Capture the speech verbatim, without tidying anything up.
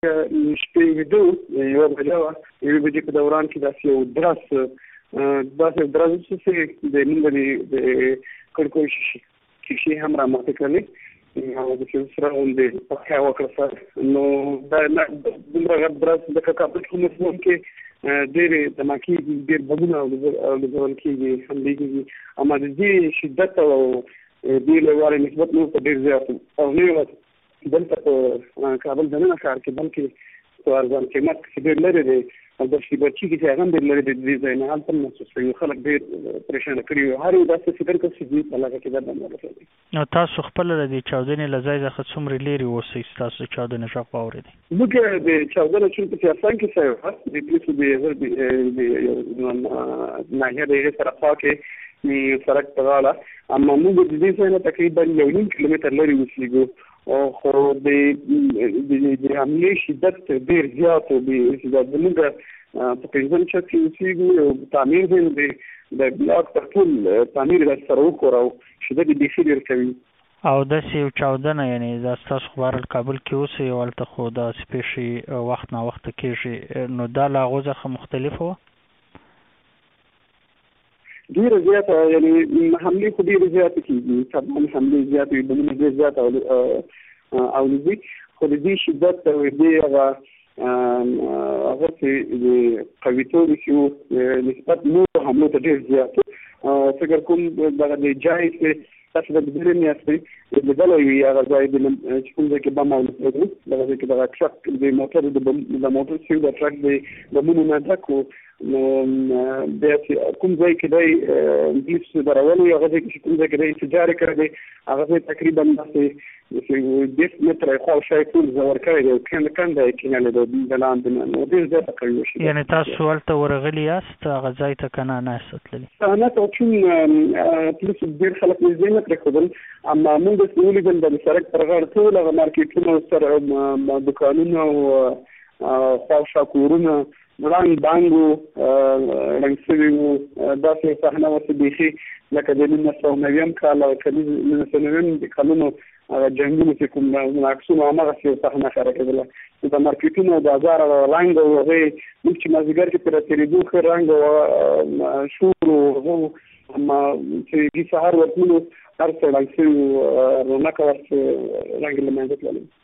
شپې ویده یوه بجه وه یوې بجې په دوران کې داسې یو درز داسې درز چې د موږ د کړکیو شیشې هم راماتې کړلې او داسې سره غوندې پخیا وکړه سر نو دا دومره غټ درز لکه کابل کې مفهوم کې ډېرې دماکېږي ډېر بمونه لګول کېږي حملې کېږي اما د دې شدت او دې له وارې نسبت نور ته ډېر زیات او نه یوازې دلته په کابل دننه ښار کې بلکې په ارزان قیمت کې ډېر لرې دی او د شیبرچي کې چې هغه هم ډېر لرې دی د دې ځای نه هلته هم محسوس کوي خلک ډېر پریشانه کړي وي هر یو داسې فکر کوي چې دوی په علاقه کې دا بند وکړي. نو تاسو خپله د دې چاودنې له ځای څخه څومره لرې اوسئ چې تاسو د چاودنې غږ واورېدئ؟ موږ د چاودنه چون په سیاسان کې څه وه د پولیسو د ناحیه د هغې سره خوا کې سړک په غاړه اما موږ د دې ځای نه تقریبا یو نیم کیلومتر لرې اوسېږو خو د حملې شدت ډېر زیات و زموږ په پنځم چت کې اوسېږو یو تعمیر دی د بلاک پر ټول تعمیر یې داسې سره وکړ او شدت یې بیخي ډېر کوي. او داسې یو چاودنه یعنې دا ستاسو خو بهرحال کابل کې اوسئ او هلته خو داسې پېښې وخت ناوخته کېږي نو دا له هغو څخه مختلفه وه؟ ډېره زیاته یعنې حملې خو ډېرې زیاتې کېږي طبعا حملې زیاتې وي بمونه ډېر زیات اولېږي خو د دې شدت او دې هغه هغه چې د قویتوب چې و نسبت نورو حملو ته ډېر زیات فکر کوم دغه د جای چې تاسو د بدرې میاستئ لیدلی وي هغه ځای چې کوم ځای کې بم اولېږي دغه ځای کې دغه ټرک د موټر د موټر چې د ټرک د بمونو نه ډک و نو بیا چې کوم ځای کې دی پولیس درولي هغه ځای کې چې کوم ځای کې دی انفجار یې کړی دی هغه ځای تقریبا داسې دېرش متره خوا شاید ټول زور کړی دی کنده کنده یې کینلی دی د لاندې نه نو ډېر زیاته قوي وشي. یعنې تاسو هلته ورغلي یاست هغه ځای ته که نه نه یاست تللي؟ نه ته چون پولیسو ډېر خلک نږدې نه پرېښودل اما موږ داسې ولیدل د سړک پر غاړه ټول هغه مارکېټونه سره دوکانونه او خواوشا کورونه رنګ بانګ و رنګ شوي وو داسې صحنه وه چې بیخي لکه د نولس سوه نویم کال او نولس سوه نویم کلونو هغه جنګونو چې کوم عکسونه هماغسې یو صحنه ښکاره کېدله د مارکېټونو او بازار هغه رنګ او هغې موږ چې مازدیګر کې پرې تېرېدو ښه رنګ او شور و هغه اما چې دې سهار ورتللو هر څه رنګ شوي وو رونقه ورته رنګ یې له منځه تللی.